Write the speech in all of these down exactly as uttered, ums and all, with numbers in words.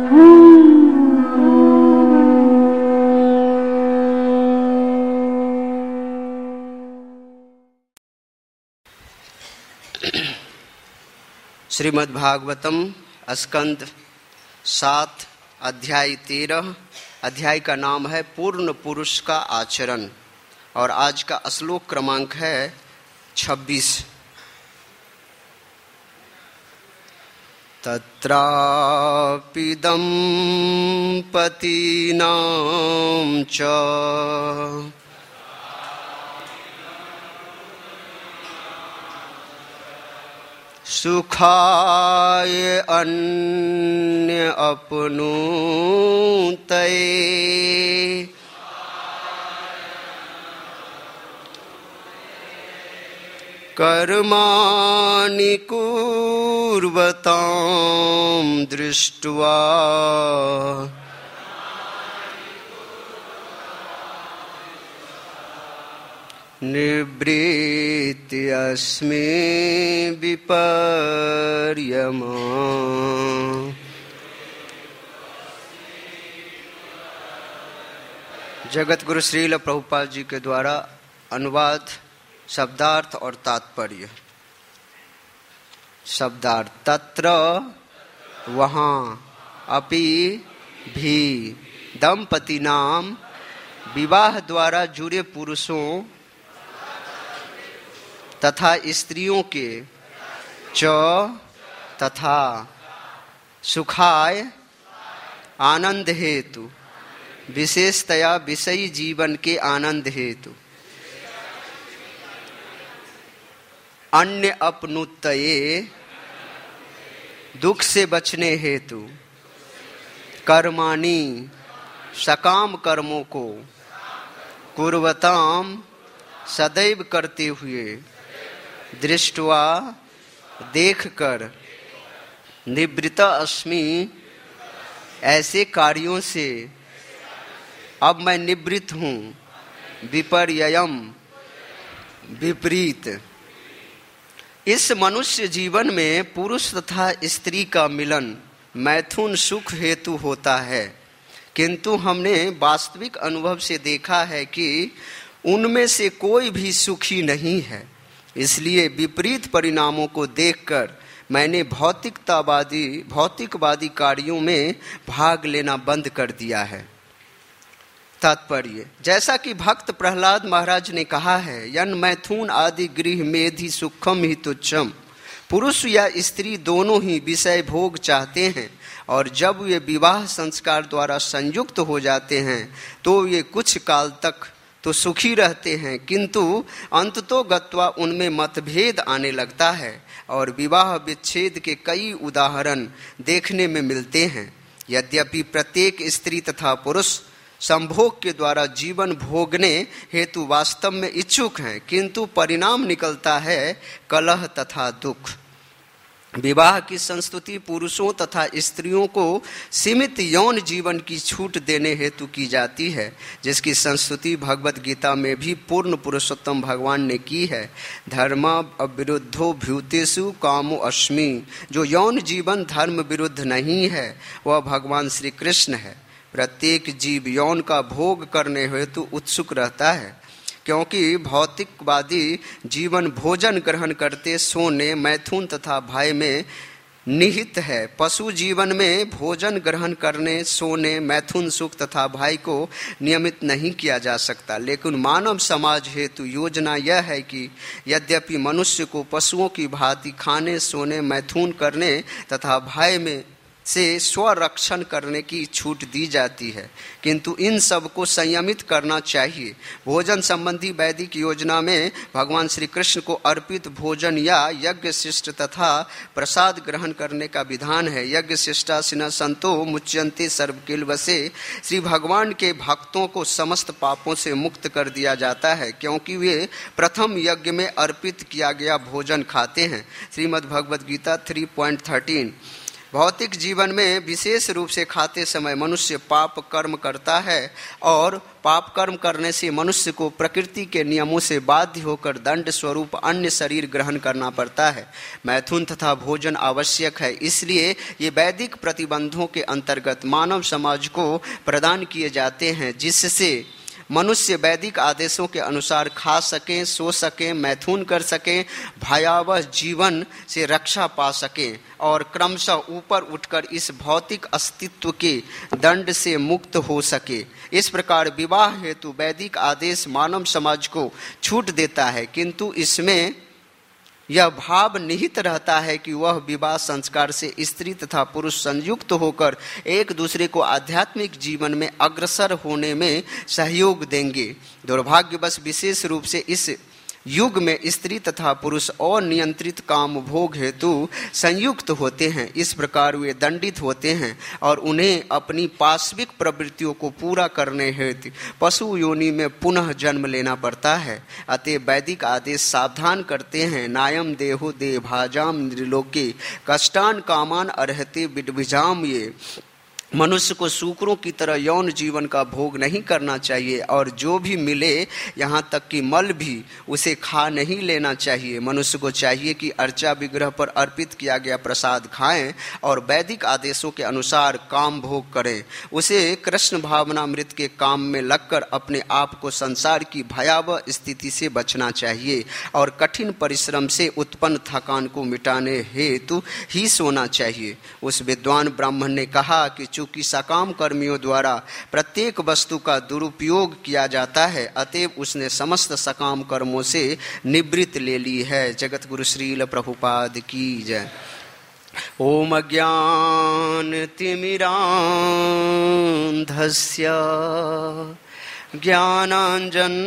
श्रीमद् भागवतम स्कंद सात अध्याय तेरह। अध्याय का नाम है पूर्ण पुरुष का आचरण और आज का श्लोक क्रमांक है छब्बीस। तत्रापि दंपतीनां च सुखाय अन्य अपनुतये कर्माणि कुर्वतां दृष्ट्वा निवृत्त्यस्मि विपर्यमा। जगत गुरु श्रील प्रभुपाद जी के द्वारा अनुवाद, शब्दार्थ और तात्पर्य। शब्दार्थ: तत्र वहाँ, अपि भी, दंपति नाम विवाह द्वारा जुड़े पुरुषों तथा स्त्रियों के च तथा सुखाय आनंद हेतु, विशेषतया विषयी जीवन के आनंद हेतु, अन्य अपनुतये दुख से बचने हेतु, कर्माणि सकाम कर्मों को, कुर्वताम सदैव करते हुए, दृष्ट्वा देखकर, निवृत्त अस्मि ऐसे कार्यों से अब मैं निवृत्त हूँ, विपर्ययम विपरीत। इस मनुष्य जीवन में पुरुष तथा स्त्री का मिलन मैथुन सुख हेतु होता है, किंतु हमने वास्तविक अनुभव से देखा है कि उनमें से कोई भी सुखी नहीं है। इसलिए विपरीत परिणामों को देखकर मैंने भौतिकतावादी भौतिकवादी कार्यों में भाग लेना बंद कर दिया है। तात्पर्य: जैसा कि भक्त प्रहलाद महाराज ने कहा है, यन मैथुन आदि गृह मेधि सुखम ही तुच्छम। पुरुष या स्त्री दोनों ही विषय भोग चाहते हैं और जब वे विवाह संस्कार द्वारा संयुक्त हो जाते हैं तो वे कुछ काल तक तो सुखी रहते हैं, किंतु अंततो गत्वा उनमें मतभेद आने लगता है और विवाह विच्छेद के कई उदाहरण देखने में मिलते हैं। यद्यपि प्रत्येक स्त्री तथा पुरुष संभोग के द्वारा जीवन भोगने हेतु वास्तव में इच्छुक हैं, किंतु परिणाम निकलता है कलह तथा दुख। विवाह की संस्तुति पुरुषों तथा स्त्रियों को सीमित यौन जीवन की छूट देने हेतु की जाती है, जिसकी संस्तुति भगवत गीता में भी पूर्ण पुरुषोत्तम भगवान ने की है। धर्म अविरुद्धो भूतेषु कामो अस्मि। जो यौन जीवन धर्म विरुद्ध नहीं है वह भगवान श्री कृष्ण है। प्रत्येक जीव यौन का भोग करने हेतु उत्सुक रहता है, क्योंकि भौतिकवादी जीवन भोजन ग्रहण करते सोने, मैथुन तथा भय में निहित है। पशु जीवन में भोजन ग्रहण करने, सोने, मैथुन सुख तथा भय को नियमित नहीं किया जा सकता, लेकिन मानव समाज हेतु योजना यह है कि यद्यपि मनुष्य को पशुओं की भांति खाने, सोने, मैथुन करने तथा भय में से स्वरक्षण करने की छूट दी जाती है, किंतु इन सब को संयमित करना चाहिए। भोजन संबंधी वैदिक योजना में भगवान श्री कृष्ण को अर्पित भोजन या यज्ञ शिष्ट तथा प्रसाद ग्रहण करने का विधान है। यज्ञ शिष्टासिना संतो मुच्यन्ते सर्वकिल्वसे। श्री भगवान के भक्तों को समस्त पापों से मुक्त कर दिया जाता है, क्योंकि वे प्रथम यज्ञ में अर्पित किया गया भोजन खाते हैं। Shrimad Bhagavad Gita three point thirteen. भौतिक जीवन में विशेष रूप से खाते समय मनुष्य पाप कर्म करता है और पाप कर्म करने से मनुष्य को प्रकृति के नियमों से बाध्य होकर दंड स्वरूप अन्य शरीर ग्रहण करना पड़ता है। मैथुन तथा भोजन आवश्यक है, इसलिए ये वैदिक प्रतिबंधों के अंतर्गत मानव समाज को प्रदान किए जाते हैं, जिससे मनुष्य वैदिक आदेशों के अनुसार खा सकें, सो सकें, मैथुन कर सकें, भयावह जीवन से रक्षा पा सकें और क्रमशः ऊपर उठकर इस भौतिक अस्तित्व के दंड से मुक्त हो सके। इस प्रकार विवाह हेतु वैदिक आदेश मानव समाज को छूट देता है, किंतु इसमें यह भाव निहित रहता है कि वह विवाह संस्कार से स्त्री तथा पुरुष संयुक्त होकर एक दूसरे को आध्यात्मिक जीवन में अग्रसर होने में सहयोग देंगे। दुर्भाग्यवश विशेष रूप से इस युग में स्त्री तथा पुरुष अनियंत्रित काम भोग हेतु संयुक्त होते हैं। इस प्रकार वे दंडित होते हैं और उन्हें अपनी पाश्विक प्रवृत्तियों को पूरा करने हेतु पशु योनि में पुनः जन्म लेना पड़ता है। अतः वैदिक आदेश सावधान करते हैं, नायम देहो दे भाजाम निर्लोके कष्टान कामान अर्हते विडभिजाम। ये मनुष्य को शूकरों की तरह यौन जीवन का भोग नहीं करना चाहिए और जो भी मिले, यहाँ तक कि मल भी, उसे खा नहीं लेना चाहिए। मनुष्य को चाहिए कि अर्चा विग्रह पर अर्पित किया गया प्रसाद खाएं और वैदिक आदेशों के अनुसार काम भोग करें। उसे कृष्ण भावनामृत के काम में लगकर अपने आप को संसार की भयावह स्थिति से बचना चाहिए और कठिन परिश्रम से उत्पन्न थकान को मिटाने हेतु ही सोना चाहिए। उस विद्वान ब्राह्मण ने कहा कि चूंकि सकाम कर्मियों द्वारा प्रत्येक वस्तु का दुरुपयोग किया जाता है, अतएव उसने समस्त सकाम कर्मों से निवृत्ति ले ली है। जगत गुरु श्रील प्रभुपाद की जय। ओम ज्ञान तिमिरांधस्य ज्ञानांजन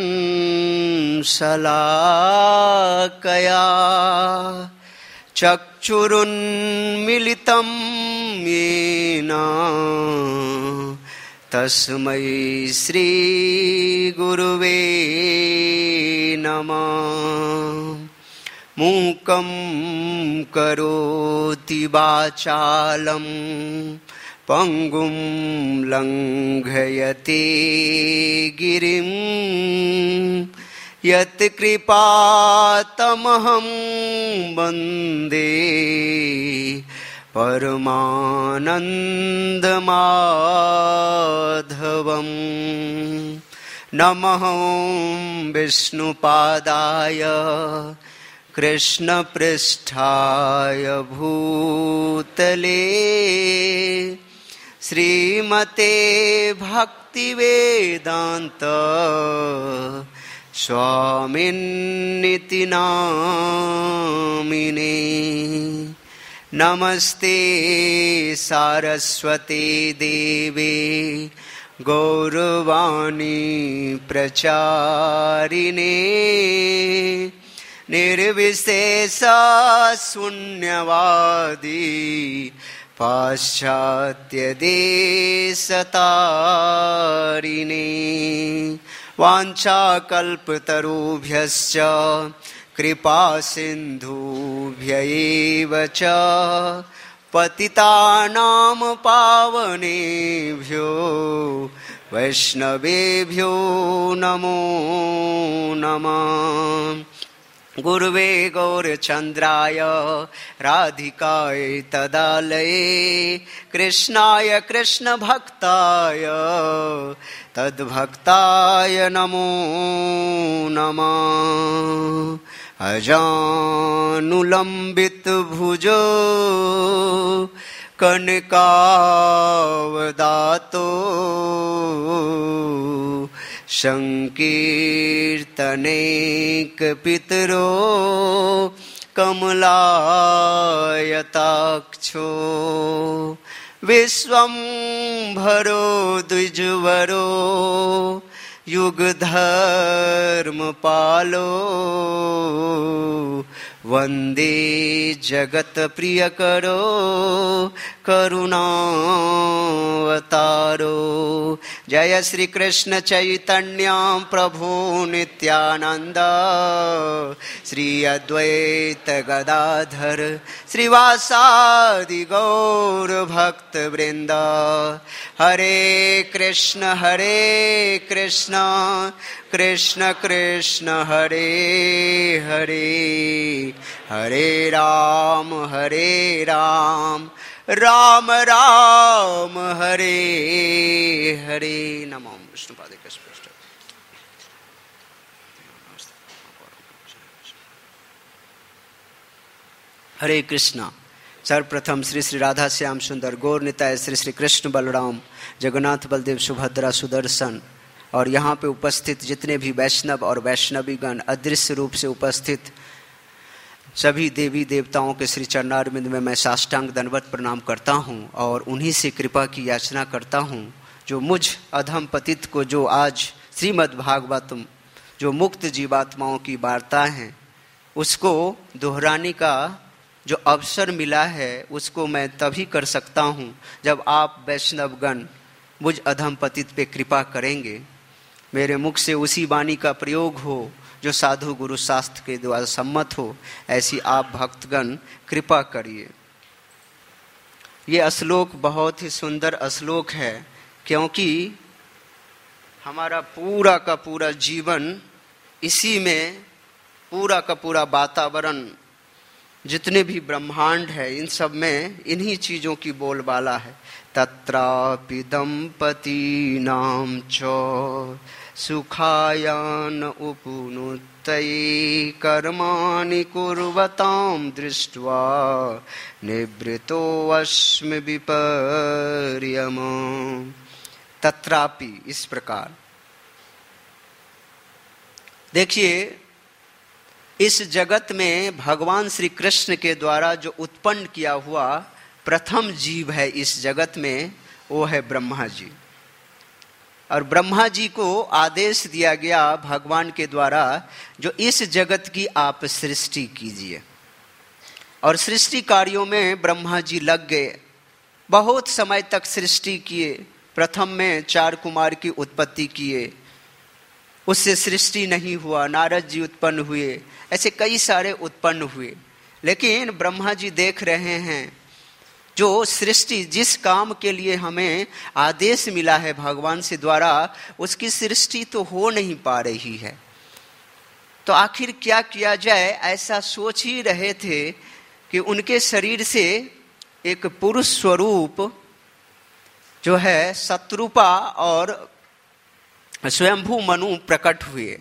शलाकया चक्षुरुन्मिलितं येन तस्मै श्रीगुरुवे नमः। मूकं करोति वाचालं पंगुं लंघयते गिरिं यत् कृपातमहं वन्दे परमानन्दमाधवम्। नमः विष्णुपादाय कृष्णपृष्ठाय भूतले श्रीमते भक्तिवेदान्त स्वामिन्निति नामिने। नमस्ते सारस्वते देवे गौरवाणी प्रचारिणे निर्विशेष शून्यवादी पाश्चात्य देशतारिणे। वाञ्छाकल्पतरुभ्यश्च कृपा सिन्धुभ्य एव च पतितानां पावनेभ्यो वैष्णवेभ्यो नमो नमः। गुरुवे गौरचन्द्राय राधिकाय तदालये कृष्णाय कृष्णभक्ताय तद्भक्ताय नमो नमः। अजानुलम्बितभुजो कनकावदातो संकीर्तनेकपितरो कमलायताक्षो विश्वम्भरो द्विजवरो युगधर्मपालो वंदे जगत प्रिय करो करुणावतारो। जय श्री कृष्ण चैतन्य प्रभु नित्यानंद, श्री अद्वैत गदाधर श्रीवासादि गौर भक्त वृंद। हरे कृष्ण हरे कृष्ण कृष्ण कृष्ण हरे हरे, हरे राम हरे राम राम राम हरे हरे। नमो विष्णुपादे कृष्ण। हरे कृष्णा। सर्वप्रथम श्री श्री राधा श्याम सुंदर गौर निताय श्री श्री कृष्ण बलराम जगन्नाथ बलदेव सुभद्रा सुदर्शन और यहाँ पे उपस्थित जितने भी वैष्णव और वैष्णवीगण, अदृश्य रूप से उपस्थित सभी देवी देवताओं के श्री चरणारविंद में मैं साष्टांग दंडवत प्रणाम करता हूँ और उन्हीं से कृपा की याचना करता हूँ जो मुझ अधम पतित को, जो आज श्रीमद् भागवतम जो मुक्त जीवात्माओं की वार्ता हैं उसको दोहराने का जो अवसर मिला है उसको मैं तभी कर सकता हूँ जब आप वैष्णवगण मुझ अधम पतित पे कृपा करेंगे। मेरे मुख से उसी वाणी का प्रयोग हो जो साधु गुरु शास्त्र के द्वारा सम्मत हो, ऐसी आप भक्तगण कृपा करिए। ये श्लोक बहुत ही सुंदर श्लोक है क्योंकि हमारा पूरा का पूरा जीवन इसी में, पूरा का पूरा वातावरण जितने भी ब्रह्मांड है इन सब में इन्हीं चीजों की बोलबाला है। तत्रापि दंपतीनां च सुखायान उपनुत्तये कर्माणि कुर्वतां दृष्ट्वा निवृतोऽस्मि विपर्यमम्। तत्रापि इस प्रकार देखिए, इस जगत में भगवान श्री कृष्ण के द्वारा जो उत्पन्न किया हुआ प्रथम जीव है इस जगत में, वो है ब्रह्मा जी। और ब्रह्मा जी को आदेश दिया गया भगवान के द्वारा जो इस जगत की आप सृष्टि कीजिए। और सृष्टि कार्यों में ब्रह्मा जी लग गए, बहुत समय तक सृष्टि किए। प्रथम में चार कुमार की उत्पत्ति किए, उससे सृष्टि नहीं हुआ, नारद जी उत्पन्न हुए, ऐसे कई सारे उत्पन्न हुए। लेकिन ब्रह्मा जी देख रहे हैं जो सृष्टि, जिस काम के लिए हमें आदेश मिला है भगवान से द्वारा, उसकी सृष्टि तो हो नहीं पा रही है। तो आखिर क्या किया जाए, ऐसा सोच ही रहे थे कि उनके शरीर से एक पुरुष स्वरूप जो है शत्रुपा और स्वयंभू मनु प्रकट हुए।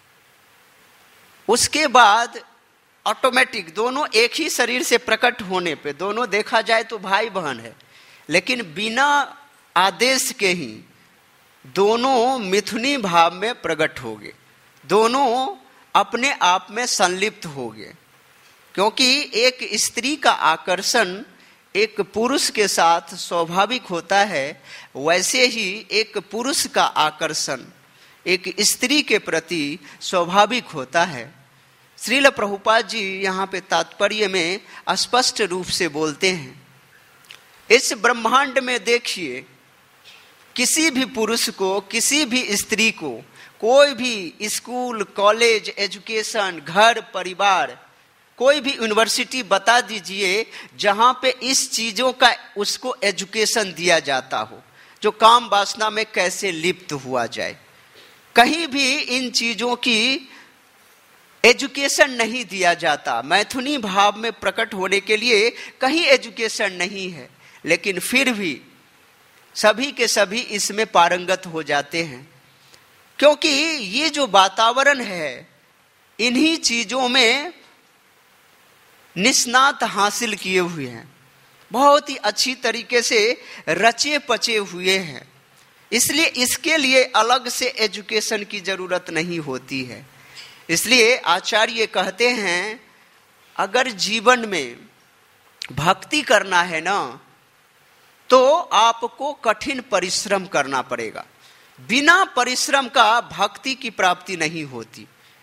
उसके बाद ऑटोमेटिक दोनों एक ही शरीर से प्रकट होने पे, दोनों देखा जाए तो भाई बहन है, लेकिन बिना आदेश के ही दोनों मिथुनी भाव में प्रकट हो गए, दोनों अपने आप में संलिप्त हो गए। क्योंकि एक स्त्री का आकर्षण एक पुरुष के साथ स्वाभाविक होता है, वैसे ही एक पुरुष का आकर्षण एक स्त्री के प्रति स्वाभाविक होता है। श्रील प्रभुपाद जी यहाँ पे तात्पर्य में स्पष्ट रूप से बोलते हैं, इस ब्रह्मांड में देखिए, किसी भी पुरुष को, किसी भी स्त्री को, कोई भी स्कूल, कॉलेज, एजुकेशन, घर, परिवार, कोई भी यूनिवर्सिटी बता दीजिए जहां पे इस चीजों का उसको एजुकेशन दिया जाता हो, जो काम वासना में कैसे लिप्त हुआ जाए। कहीं भी इन चीजों की एजुकेशन नहीं दिया जाता। मैथुनी भाव में प्रकट होने के लिए कहीं एजुकेशन नहीं है, लेकिन फिर भी सभी के सभी इसमें पारंगत हो जाते हैं, क्योंकि ये जो वातावरण है इन्हीं चीजों में निष्णात हासिल किए हुए हैं, बहुत ही अच्छी तरीके से रचे पचे हुए हैं। इसलिए इसके लिए अलग से एजुकेशन की जरूरत नहीं होती है। इसलिए आचार्य कहते हैं, अगर जीवन में भक्ति करना है ना, तो आपको कठिन परिश्रम करना पड़ेगा। बिना परिश्रम का भक्ति की प्राप्ति नहीं होती।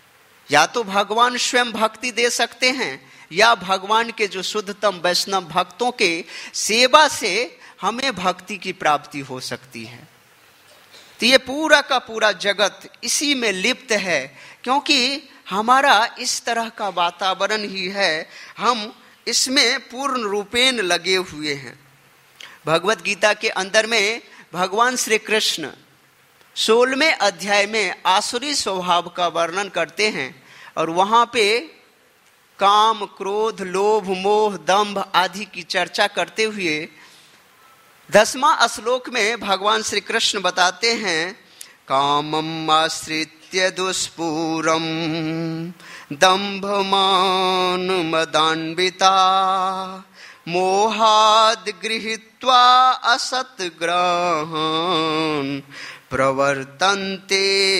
या तो भगवान स्वयं भक्ति दे सकते हैं या भगवान के जो शुद्धतम वैष्णव भक्तों के सेवा से हमें भक्ति की प्राप्ति हो सकती है। तो ये पूरा का पूरा जगत इसी में लिप्त है, क्योंकि हमारा इस तरह का वातावरण ही है, हम इसमें पूर्ण रूपेण लगे हुए हैं। भगवत गीता के अंदर में भगवान श्री कृष्ण सोलहवें अध्याय में आसुरी स्वभाव का वर्णन करते हैं और वहां पे काम, क्रोध, लोभ, मोह, दंभ आदि की चर्चा करते हुए दसवां श्लोक में भगवान श्री कृष्ण बताते हैं, कामम आश्रित्य दुष्पूरम दंभमान मदान्विता मोहाद गृहीत्वा असत ग्रहण प्रवर्तन्ते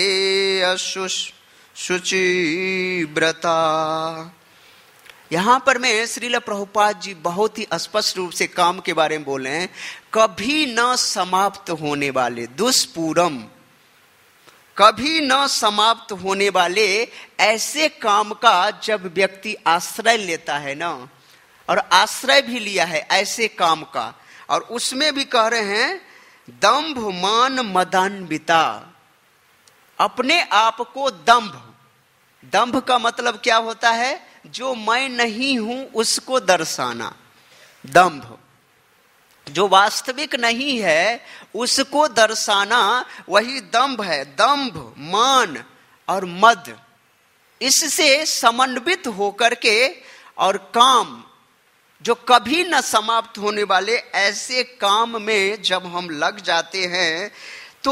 अशुचिव्रता। यहां पर मैं श्रील प्रभुपाद जी बहुत ही स्पष्ट रूप से काम के बारे में बोले हैं, कभी न समाप्त होने वाले दुष्पूरम, कभी न समाप्त होने वाले ऐसे काम का जब व्यक्ति आश्रय लेता है ना, और आश्रय भी लिया है ऐसे काम का, और उसमें भी कह रहे हैं दंभ मान मदान्विता, अपने आप को दंभ, दंभ का मतलब क्या होता है, जो मैं नहीं हूं उसको दर्शाना। दंभ जो वास्तविक नहीं है उसको दर्शाना, वही दंभ है। दंभ, मान और मद, इससे समन्वित होकर के और काम जो कभी न समाप्त होने वाले ऐसे काम में जब हम लग जाते हैं तो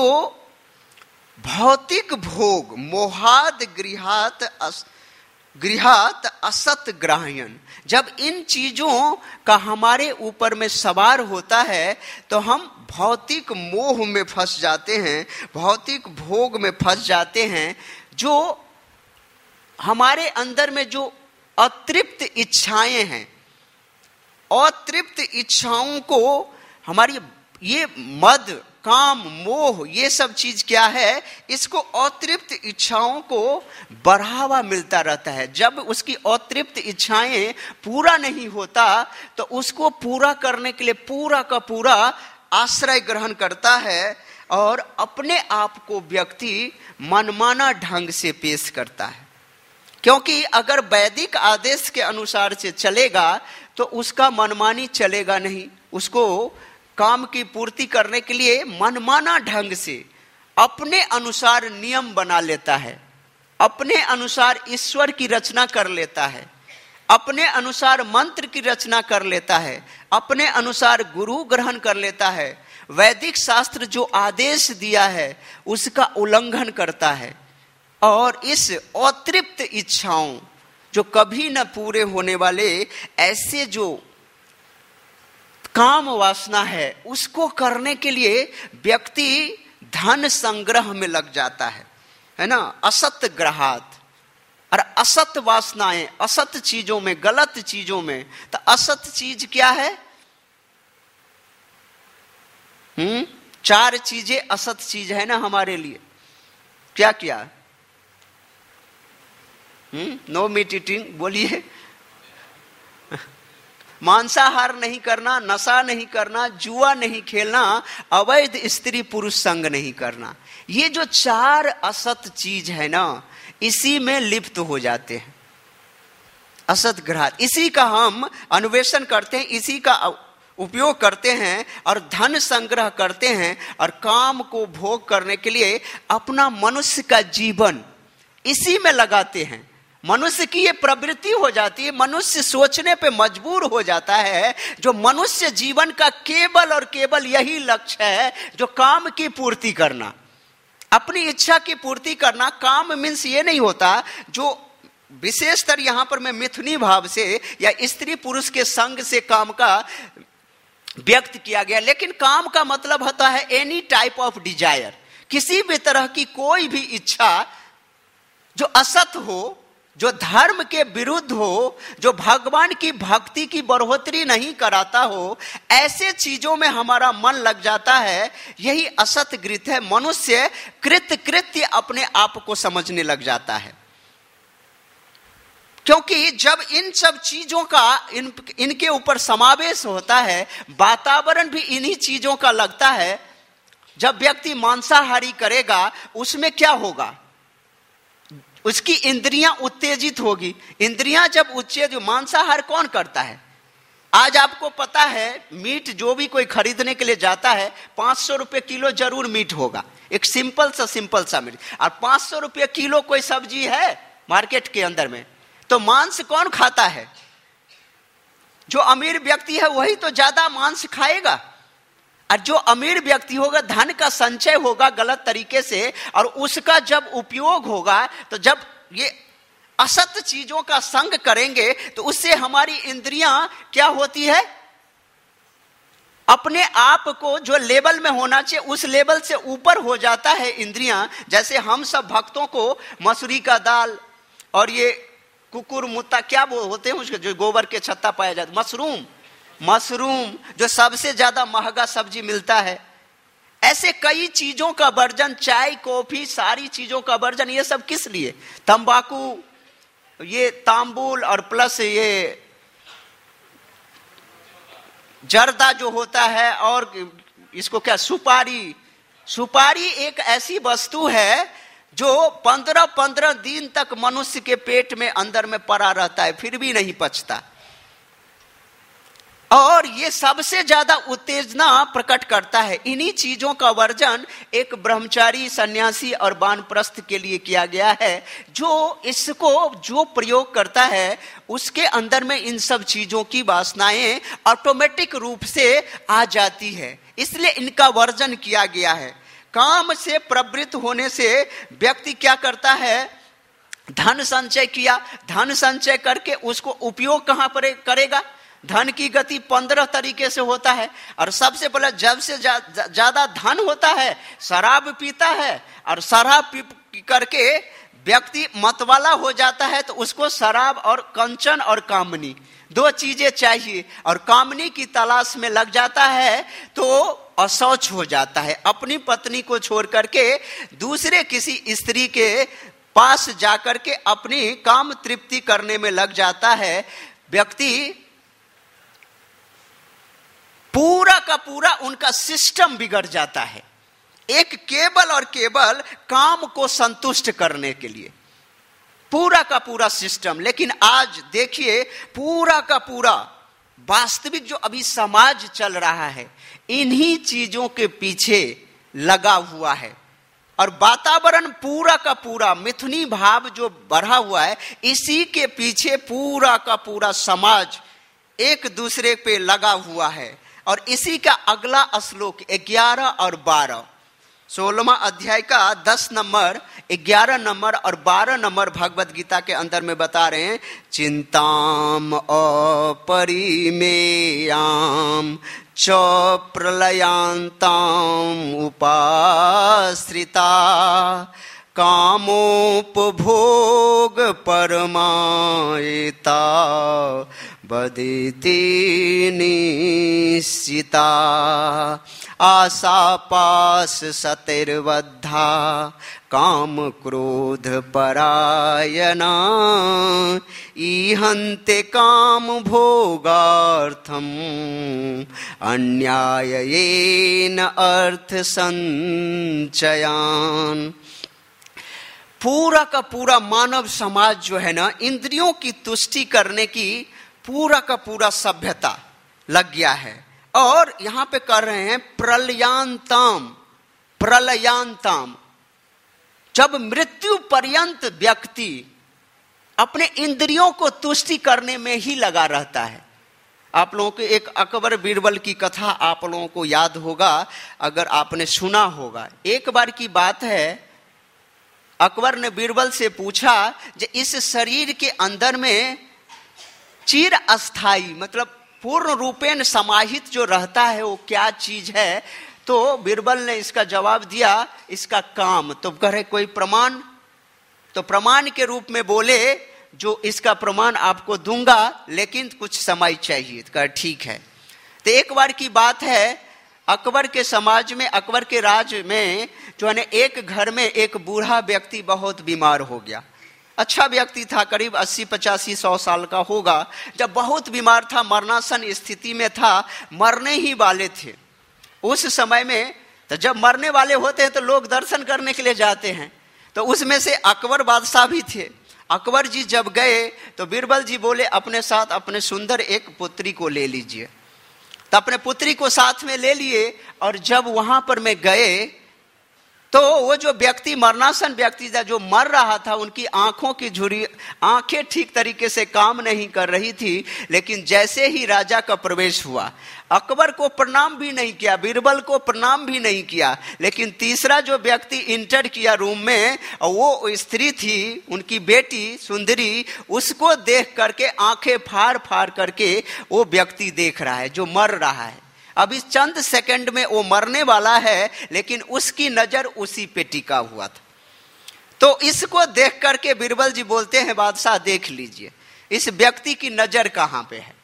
भौतिक भोग, मोहाद गृहात अस, गृहात असत ग्राह्यन, जब इन चीजों का हमारे ऊपर में सवार होता है तो हम भौतिक मोह में फंस जाते हैं, भौतिक भोग में फंस जाते हैं। जो हमारे अंदर में जो अतृप्त इच्छाएं हैं, अतृप्त इच्छाओं को हमारी ये मद, काम, मोह, ये सब चीज क्या है, इसको अतृप्त इच्छाओं को बढ़ावा मिलता रहता है। जब उसकी अतृप्त इच्छाएं पूरा नहीं होता तो उसको पूरा करने के लिए पूरा का पूरा आश्रय ग्रहण करता है और अपने आप को व्यक्ति मनमाना ढंग से पेश करता है। क्योंकि अगर वैदिक आदेश के अनुसार से चलेगा तो उसका मनमानी चलेगा नहीं, उसको काम की पूर्ति करने के लिए मनमाना ढंग से अपने अनुसार नियम बना लेता है, अपने अनुसार ईश्वर की रचना कर लेता है, अपने अनुसार मंत्र की रचना कर लेता है, अपने अनुसार गुरु ग्रहण कर लेता है, वैदिक शास्त्र जो आदेश दिया है उसका उल्लंघन करता है और इस अतृप्त इच्छाओं जो कभी न पूरे होने वाले ऐसे जो काम वासना है उसको करने के लिए व्यक्ति धन संग्रह में लग जाता है, है ना, असत ग्रहात, और असत वासनाएं, असत चीजों में, गलत चीजों में। तो असत चीज क्या है? हम्म चार चीजें असत चीज है ना हमारे लिए। क्या क्या? हम्म नो मीट ईटिंग, बोलिए। मांसाहार नहीं करना, नशा नहीं करना, जुआ नहीं खेलना, अवैध स्त्री पुरुष संग नहीं करना। ये जो चार असत चीज है ना, इसी में लिप्त हो जाते हैं, असत ग्रह। इसी का हम अन्वेषण करते हैं, इसी का उपयोग करते हैं और धन संग्रह करते हैं और काम को भोग करने के लिए अपना मनुष्य का जीवन इसी में लगाते हैं। मनुष्य की ये प्रवृत्ति हो जाती है, मनुष्य सोचने पे मजबूर हो जाता है, जो मनुष्य जीवन का केवल और केवल यही लक्ष्य है, जो काम की पूर्ति करना, अपनी इच्छा की पूर्ति करना। काम मीन्स ये नहीं होता, जो विशेषतर यहां पर मैं मिथुनी भाव से या स्त्री पुरुष के संग से काम का व्यक्त किया गया, लेकिन काम का मतलब होता है एनी टाइप ऑफ डिजायर, किसी भी तरह की कोई भी इच्छा जो असत हो, जो धर्म के विरुद्ध हो, जो भगवान की भक्ति की बढ़ोतरी नहीं कराता हो, ऐसे चीजों में हमारा मन लग जाता है। यही असत गृत है। मनुष्य कृत कृत्य अपने आप को समझने लग जाता है। क्योंकि जब इन सब चीजों का इन इनके ऊपर समावेश होता है, वातावरण भी इन्हीं चीजों का लगता है। जब व्यक्ति मांसाहारी करेगा उसमें क्या होगा, उसकी इंद्रियां उत्तेजित होगी। इंद्रियां जब उत्तेजित, मांसाहार कौन करता है? आज आपको पता है मीट जो भी कोई खरीदने के लिए जाता है पांच सौ रुपये किलो जरूर मीट होगा, एक सिंपल सा सिंपल सा मीट। और पांच सौ रुपये किलो कोई सब्जी है मार्केट के अंदर में, तो मांस कौन खाता है? जो अमीर व्यक्ति है वही तो ज्यादा मांस खाएगा। और जो अमीर व्यक्ति होगा, धन का संचय होगा गलत तरीके से, और उसका जब उपयोग होगा, तो जब ये असत चीजों का संग करेंगे तो उससे हमारी इंद्रियां क्या होती है, अपने आप को जो लेवल में होना चाहिए उस लेवल से ऊपर हो जाता है इंद्रियां। जैसे हम सब भक्तों को मसूरी का दाल और ये कुकुर मुत्ता क्या वो होते हैं उसके जो गोबर के छत्ता पाया जाता, मशरूम मशरूम जो सबसे ज्यादा महंगा सब्जी मिलता है, ऐसे कई चीजों का वर्जन, चाय कॉफी सारी चीजों का वर्जन। ये सब किस लिए? तंबाकू, ये तांबुल और प्लस ये जर्दा जो होता है, और इसको क्या सुपारी। सुपारी एक ऐसी वस्तु है जो पंद्रह पंद्रह दिन तक मनुष्य के पेट में अंदर में पड़ा रहता है, फिर भी नहीं पचता। और ये सबसे ज्यादा उत्तेजना प्रकट करता है। इन्हीं चीजों का वर्जन एक ब्रह्मचारी, सन्यासी और वानप्रस्थ के लिए किया गया है। जो इसको जो प्रयोग करता है उसके अंदर में इन सब चीजों की वासनाएं ऑटोमेटिक रूप से आ जाती है, इसलिए इनका वर्जन किया गया है। काम से प्रवृत्त होने से व्यक्ति क्या करता है, धन संचय किया, धन संचय करके उसको उपयोग कहां पर करेगा? धन की गति पंद्रह तरीके से होता है। और सबसे पहले जब से ज्यादा जा, जा, धन होता है शराब पीता है, और शराब पी करके व्यक्ति मतवाला हो जाता है, तो उसको शराब और कंचन और कामनी दो चीजें चाहिए, और कामनी की तलाश में लग जाता है तो अशौच हो जाता है। अपनी पत्नी को छोड़ करके दूसरे किसी स्त्री के पास जाकर के अपनी काम तृप्ति करने में लग जाता है। व्यक्ति पूरा का पूरा उनका सिस्टम बिगड़ जाता है, एक केवल और केवल काम को संतुष्ट करने के लिए पूरा का पूरा सिस्टम। लेकिन आज देखिए पूरा का पूरा वास्तविक जो अभी समाज चल रहा है इन्हीं चीजों के पीछे लगा हुआ है, और वातावरण पूरा का पूरा मिथुनी भाव जो बढ़ा हुआ है, इसी के पीछे पूरा का पूरा समाज एक दूसरे पे लगा हुआ है। और इसी का अगला श्लोक ग्यारह और बारह, सोलहवां अध्याय का दस नंबर, ग्यारह नंबर और बारह नंबर भगवत गीता के अंदर में बता रहे हैं। चिंताम अपरिमेयाम च प्रलयांताम उपाश्रिता कामोपभोग परमायिता बदिति निश्चिता आशा पास सतिर्बद्धा काम क्रोध परायणा ईहन्ते काम भोगार्थम अन्यायेन अर्थ संचयान। पूरा का पूरा मानव समाज जो है ना, इंद्रियों की तुष्टि करने की पूरा का पूरा सभ्यता लग गया है। और यहां पे कर रहे हैं प्रलयांताम, प्रलयांताम। जब मृत्यु पर्यंत व्यक्ति अपने इंद्रियों को तुष्टि करने में ही लगा रहता है। आप लोगों को एक अकबर बीरबल की कथा आप लोगों को याद होगा, अगर आपने सुना होगा। एक बार की बात है, अकबर ने बीरबल से पूछा कि इस शरीर के अंदर में चिर अस्थाई मतलब पूर्ण रूपेण समाहित जो रहता है वो क्या चीज है? तो बीरबल ने इसका जवाब दिया, इसका काम। तो कह रहे कोई प्रमाण? तो प्रमाण के रूप में बोले जो इसका प्रमाण आपको दूंगा, लेकिन कुछ समय चाहिए। तो कहा ठीक है। तो एक बार की बात है, अकबर के समाज में, अकबर के राज में जो है एक घर में एक बूढ़ा व्यक्ति बहुत बीमार हो गया। अच्छा व्यक्ति था, करीब अस्सी पचासी सौ साल का होगा, जब बहुत बीमार था, मरणासन स्थिति में था, मरने ही वाले थे। उस समय में तो जब मरने वाले होते हैं तो लोग दर्शन करने के लिए जाते हैं, तो उसमें से अकबर बादशाह भी थे। अकबर जी जब गए तो बीरबल जी बोले अपने साथ अपने सुंदर एक पुत्री को ले लीजिए। तो अपने पुत्री को साथ में ले लिए, और जब वहां पर मैं गए तो वो जो व्यक्ति, मरणासन व्यक्ति था, जो मर रहा था, उनकी आंखों की झुर्री, आंखें ठीक तरीके से काम नहीं कर रही थी। लेकिन जैसे ही राजा का प्रवेश हुआ, अकबर को प्रणाम भी नहीं किया, बीरबल को प्रणाम भी नहीं किया, लेकिन तीसरा जो व्यक्ति इंटर किया रूम में, वो स्त्री थी, उनकी बेटी सुंदरी, उसको देख करके आंखें फाड़ फाड़ करके वो व्यक्ति देख रहा है जो मर रहा है। अब इस चंद सेकंड में वो मरने वाला है, लेकिन उसकी नजर उसी पे टिका हुआ था। तो इसको देख करके बीरबल जी बोलते हैं, बादशाह देख लीजिए इस व्यक्ति की नजर कहां पे है।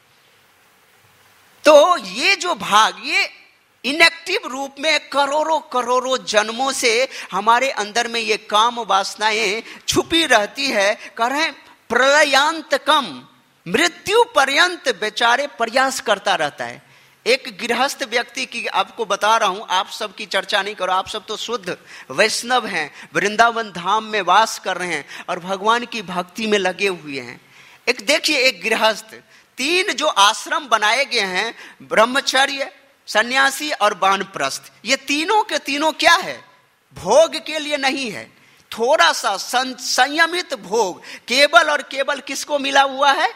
तो ये जो भाग, ये इनएक्टिव रूप में करोड़ों करोड़ों जन्मों से हमारे अंदर में ये काम वासनाएं छुपी रहती है। करें प्रलयांतकम, मृत्यु पर्यंत बेचारे प्रयास करता रहता है। एक गृहस्थ व्यक्ति की आपको बता रहा हूं, आप सब की चर्चा नहीं करो, आप सब तो शुद्ध वैष्णव हैं, वृंदावन धाम में वास कर रहे हैं और भगवान की भक्ति में लगे हुए हैं। एक देखिए, एक गृहस्थ, तीन जो आश्रम बनाए गए हैं, ब्रह्मचर्य, सन्यासी और वानप्रस्थ, ये तीनों के तीनों क्या है? भोग के लिए नहीं है। थोड़ा सा संयमित भोग केवल और केवल किसको मिला हुआ है?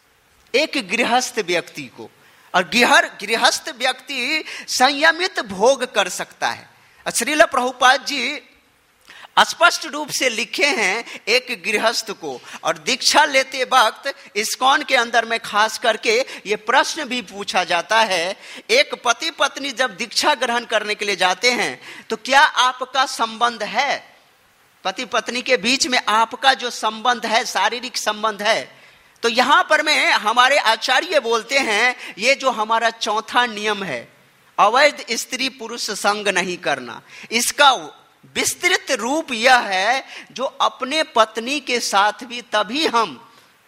एक गृहस्थ व्यक्ति को। और गिहर गृहस्थ व्यक्ति संयमित भोग कर सकता है। श्रील प्रभुपाद जी स्पष्ट रूप से लिखे हैं एक गृहस्थ को, और दीक्षा लेते वक्त इस्कॉन के अंदर में खास करके ये प्रश्न भी पूछा जाता है, एक पति पत्नी जब दीक्षा ग्रहण करने के लिए जाते हैं तो क्या आपका संबंध है, पति पत्नी के बीच में आपका जो संबंध है, शारीरिक संबंध है? तो यहां पर में हमारे आचार्य बोलते हैं, ये जो हमारा चौथा नियम है, अवैध स्त्री पुरुष संग नहीं करना, इसका विस्तृत रूप यह है जो अपने पत्नी के साथ भी तभी हम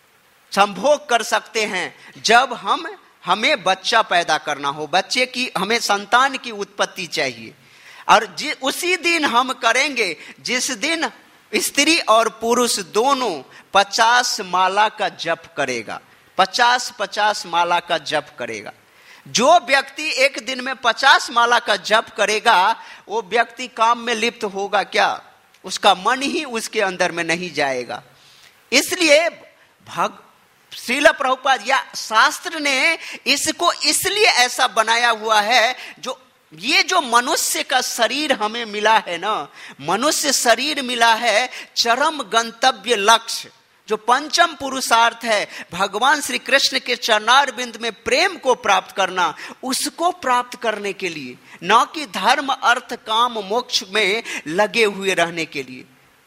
संभोग कर सकते हैं जब हम हमें बच्चा पैदा करना हो, बच्चे की, हमें संतान की उत्पत्ति चाहिए। और जि, उसी दिन हम करेंगे जिस दिन स्त्री और पुरुष दोनों पचास माला का जप करेगा, पचास पचास माला का जप करेगा। जो व्यक्ति एक दिन में पचास माला का जप करेगा, वो व्यक्ति काम में लिप्त होगा क्या? उसका मन ही उसके अंदर में नहीं जाएगा। इसलिए भग श्रील प्रभुपाद या शास्त्र ने इसको इसलिए ऐसा बनाया हुआ है, जो ये जो मनुष्य का शरीर हमें मिला है ना, मनुष्य शरीर मिला है चरम गंतव्य लक्ष्य, जो पंचम पुरुषार्थ है, भगवान श्री कृष्ण के चरणारविंद में प्रेम को प्राप्त करना, उसको प्राप्त करने के लिए, न कि धर्म अर्थ काम मोक्ष में लगे हुए रहने के लिए।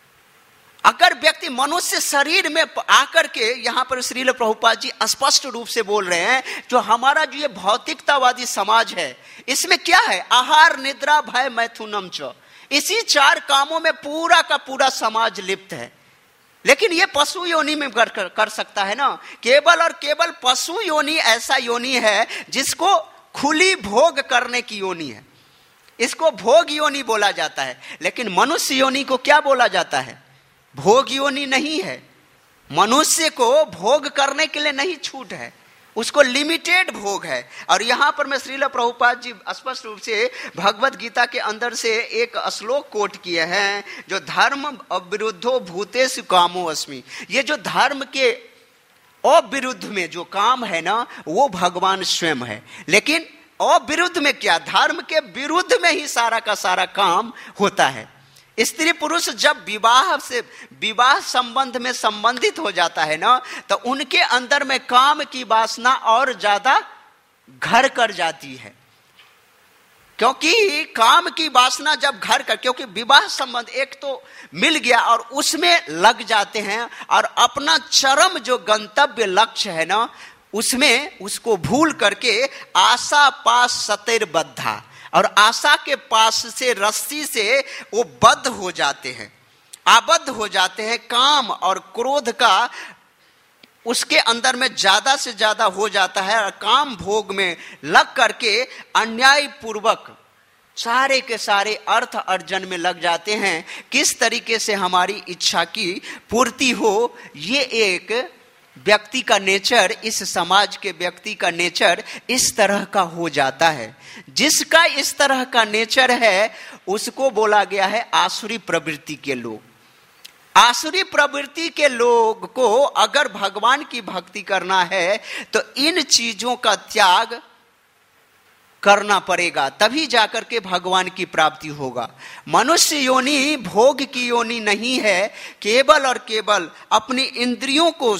अगर व्यक्ति मनुष्य शरीर में आकर के, यहां पर श्रील प्रभुपाद जी स्पष्ट रूप से बोल रहे हैं, जो हमारा जो ये भौतिकतावादी समाज है, इसमें क्या है? आहार निद्रा भय मैथुनम च, इसी चार कामों में पूरा का पूरा समाज लिप्त है। लेकिन ये पशु योनि में कर, कर, कर सकता है ना, केवल और केवल पशु योनि ऐसा योनि है जिसको खुली भोग करने की योनि है, इसको भोग योनि बोला जाता है। लेकिन मनुष्य योनि को क्या बोला जाता है? भोग योनि नहीं है। मनुष्य को भोग करने के लिए नहीं छूट है, उसको लिमिटेड भोग है। और यहां पर मैं श्रील प्रभुपाद जी स्पष्ट रूप से भगवत गीता के अंदर से एक श्लोक कोट किए हैं, जो धर्म अविरुद्धो भूतेषु कामो अस्मि। ये जो धर्म के अविरुद्ध में जो काम है ना, वो भगवान स्वयं है। लेकिन अविरुद्ध में क्या? धर्म के विरुद्ध में ही सारा का सारा काम होता है। स्त्री पुरुष जब विवाह से विवाह संबंध में संबंधित हो जाता है ना, तो उनके अंदर में काम की वासना और ज्यादा घर कर जाती है। क्योंकि काम की वासना जब घर कर, क्योंकि विवाह संबंध एक तो मिल गया और उसमें लग जाते हैं, और अपना चरम जो गंतव्य लक्ष्य है ना, उसमें उसको भूल करके आशा पास सतेर बद्धा, और आशा के पास से रस्सी से वो बद्ध हो जाते हैं। आबद्ध हो जाते हैं, काम और क्रोध का उसके अंदर में ज्यादा से ज्यादा हो जाता है और काम भोग में लग करके अन्याय पूर्वक सारे के सारे अर्थ अर्जन में लग जाते हैं। किस तरीके से हमारी इच्छा की पूर्ति हो, ये एक व्यक्ति का नेचर, इस समाज के व्यक्ति का नेचर इस तरह का हो जाता है। जिसका इस तरह का नेचर है उसको बोला गया है आसुरी प्रवृत्ति के लोग। आसुरी प्रवृत्ति के लोग को अगर भगवान की भक्ति करना है तो इन चीजों का त्याग करना पड़ेगा, तभी जाकर के भगवान की प्राप्ति होगा। मनुष्य योनि भोग की योनि नहीं है, केवल और केवल अपनी इंद्रियों को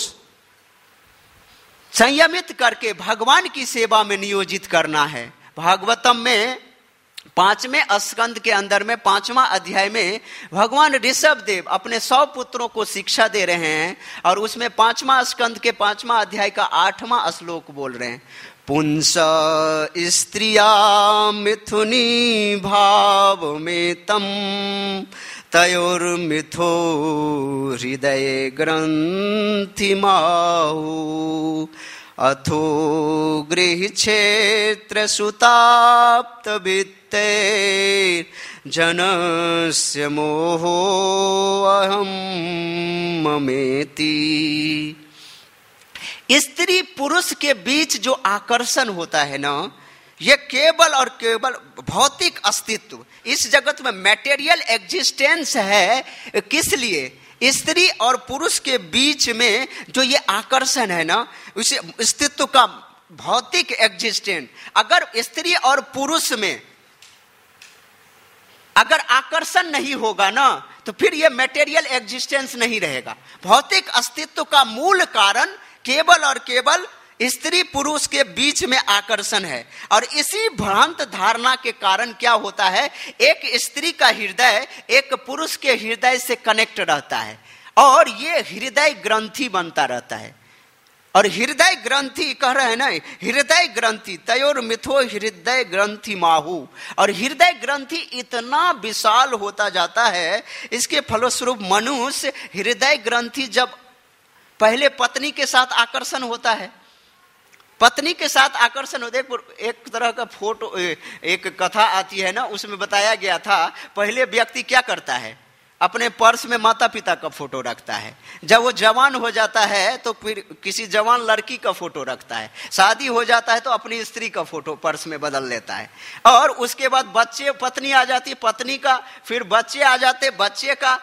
संयमित करके भगवान की सेवा में नियोजित करना है। भागवतम में पांचवें स्कंद के अंदर में पांचवा अध्याय में भगवान ऋषभ देव अपने सौ पुत्रों को शिक्षा दे रहे हैं और उसमें पांचवा स्कंद के पांचवा अध्याय का आठवां श्लोक बोल रहे हैं, पुंस स्त्रिया मिथुनी भाव में तम तयोर्मिथो हृदय ग्रंथि माहु अथो गृह क्षेत्र सुताप्त वित्ते जनस्य मोहो अहम ममेति। स्त्री पुरुष के बीच जो आकर्षण होता है ना, यह केवल और केवल भौतिक अस्तित्व, इस जगत में मैटेरियल एग्जिस्टेंस है। किस लिए? स्त्री और पुरुष के बीच में जो ये आकर्षण है ना, उस अस्तित्व का भौतिक एग्जिस्टेंस, अगर स्त्री और पुरुष में अगर आकर्षण नहीं होगा ना तो फिर ये मैटेरियल एग्जिस्टेंस नहीं रहेगा। भौतिक अस्तित्व का मूल कारण केवल और केवल स्त्री पुरुष के बीच में आकर्षण है। और इसी भ्रांत धारणा के कारण क्या होता है, एक स्त्री का हृदय एक पुरुष के हृदय से कनेक्ट रहता है और ये हृदय ग्रंथि बनता रहता है। और हृदय ग्रंथि कह रहे हैं ना, हृदय ग्रंथि तयोर मिथो हृदय ग्रंथि माहू, और हृदय ग्रंथि इतना विशाल होता जाता है, इसके फलस्वरूप मनुष्य हृदय ग्रंथि जब पहले पत्नी के साथ आकर्षण होता है, पत्नी के साथ आकर्षण होता है। एक तरह का फोटो, एक कथा आती है ना, उसमें बताया गया था पहले व्यक्ति क्या करता है, अपने पर्स में माता पिता का फोटो रखता है। जब वो जवान हो जाता है तो फिर किसी जवान लड़की का फोटो रखता है। शादी हो जाता है तो अपनी स्त्री का फोटो पर्स में बदल लेता है। और उसके बाद बच्चे, पत्नी आ जाती, पत्नी का, फिर बच्चे आ जाते, बच्चे का,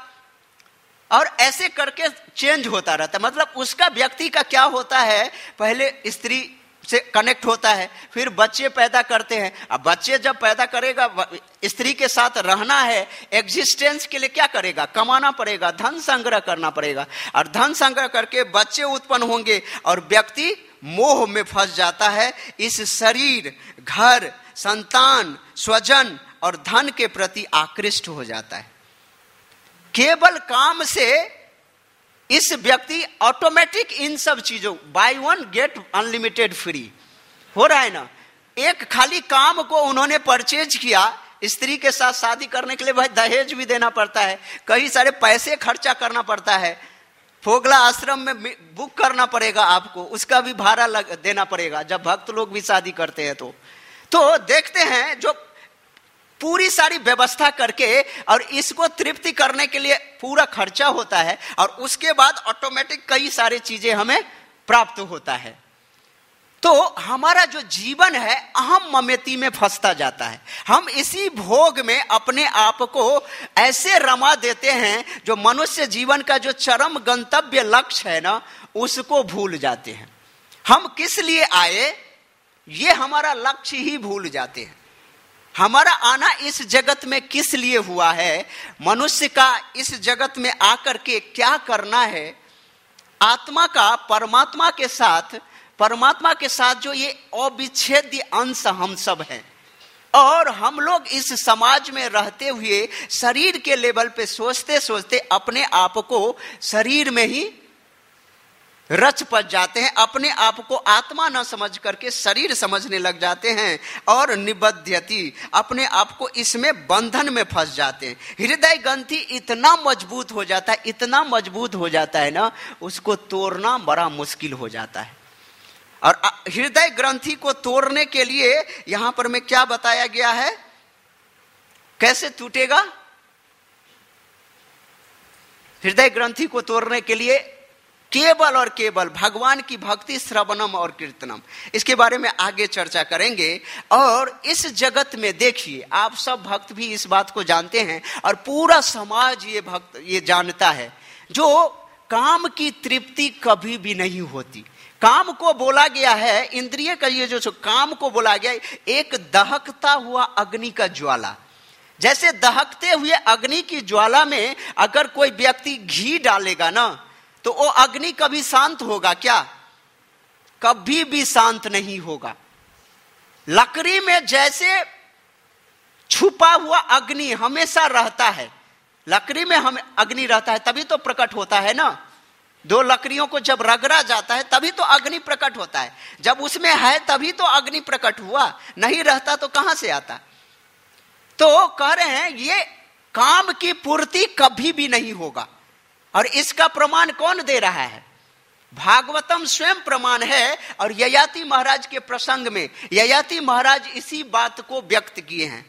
और ऐसे करके चेंज होता रहता है। मतलब उसका व्यक्ति का क्या होता है, पहले स्त्री से कनेक्ट होता है, फिर बच्चे पैदा करते हैं। अब बच्चे जब पैदा करेगा, स्त्री के साथ रहना है, एग्जिस्टेंस के लिए क्या करेगा, कमाना पड़ेगा, धन संग्रह करना पड़ेगा, और धन संग्रह करके बच्चे उत्पन्न होंगे और व्यक्ति मोह में फंस जाता है। इस शरीर, घर, संतान, स्वजन और धन के प्रति आकृष्ट हो जाता है। केवल काम से इस व्यक्ति ऑटोमेटिक इन सब चीजों, buy one get unlimited free हो रहा है ना। एक खाली काम को उन्होंने परचेज किया, स्त्री के साथ शादी करने के लिए भाई दहेज भी देना पड़ता है, कई सारे पैसे खर्चा करना पड़ता है, फोगला आश्रम में बुक करना पड़ेगा आपको, उसका भी भाड़ा लग, देना पड़ेगा जब भक्त लोग भी शादी करते हैं तो तो देखते हैं जो पूरी सारी व्यवस्था करके और इसको तृप्ति करने के लिए पूरा खर्चा होता है, और उसके बाद ऑटोमेटिक कई सारी चीजें हमें प्राप्त होता है। तो हमारा जो जीवन है अहम ममेती में फंसता जाता है। हम इसी भोग में अपने आप को ऐसे रमा देते हैं, जो मनुष्य जीवन का जो चरम गंतव्य लक्ष्य है ना, उसको भूल जाते हैं। हम किस लिए आए ये हमारा लक्ष्य ही भूल जाते हैं। हमारा आना इस जगत में किस लिए हुआ है, मनुष्य का इस जगत में आकर के क्या करना है, आत्मा का परमात्मा के साथ, परमात्मा के साथ जो ये अविच्छेद्य अंश हम सब हैं। और हम लोग इस समाज में रहते हुए शरीर के लेवल पे सोचते सोचते अपने आप को शरीर में ही रच पच जाते हैं, अपने आप को आत्मा न समझ करके शरीर समझने लग जाते हैं, और निबध्यति, अपने आप को इसमें बंधन में फंस जाते हैं। हृदय ग्रंथि इतना मजबूत हो जाता है, इतना मजबूत हो जाता है ना, उसको तोड़ना बड़ा मुश्किल हो जाता है। और हृदय ग्रंथि को तोड़ने के लिए यहां पर में क्या बताया गया है, कैसे टूटेगा? हृदय ग्रंथि को तोड़ने के लिए केवल और केवल भगवान की भक्ति, श्रवणम और कीर्तनम, इसके बारे में आगे चर्चा करेंगे। और इस जगत में देखिए, आप सब भक्त भी इस बात को जानते हैं और पूरा समाज ये भक्त ये जानता है, जो काम की तृप्ति कभी भी नहीं होती। काम को बोला गया है, इंद्रिय का ये जो काम को बोला गया है, एक दहकता हुआ अग्नि का ज्वाला। जैसे दहकते हुए अग्नि की ज्वाला में अगर कोई व्यक्ति घी डालेगा ना, तो वो अग्नि कभी शांत होगा क्या? कभी भी शांत नहीं होगा। लकड़ी में जैसे छुपा हुआ अग्नि हमेशा रहता है, लकड़ी में हम अग्नि रहता है तभी तो प्रकट होता है ना। दो लकड़ियों को जब रगड़ा जाता है तभी तो अग्नि प्रकट होता है, जब उसमें है तभी तो अग्नि प्रकट हुआ, नहीं रहता तो कहां से आता? तो कह रहे हैं ये काम की पूर्ति कभी भी नहीं होगा। और इसका प्रमाण कौन दे रहा है? भागवतम स्वयं प्रमाण है। और ययाति महाराज के प्रसंग में ययाति महाराज इसी बात को व्यक्त किए हैं।